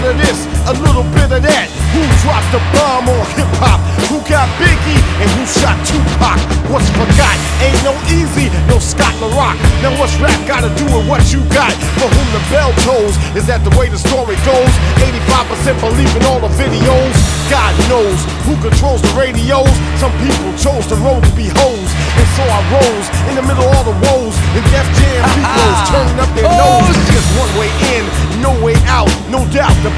bit of this, a little bit of that. Who dropped the bomb on hip-hop? Who got Biggie and who shot Tupac? What's forgot? Ain't no easy, no Scott LaRock. Now what's rap gotta do with what you got? For whom the bell tolls, is that the way the story goes? 85% believe in all the videos. God knows who controls the radios. Some people chose the road to be hoes, and so I rose in the middle of all the woes. And Def Jam people turning up their nose. Just one way in, no way out, no doubt. The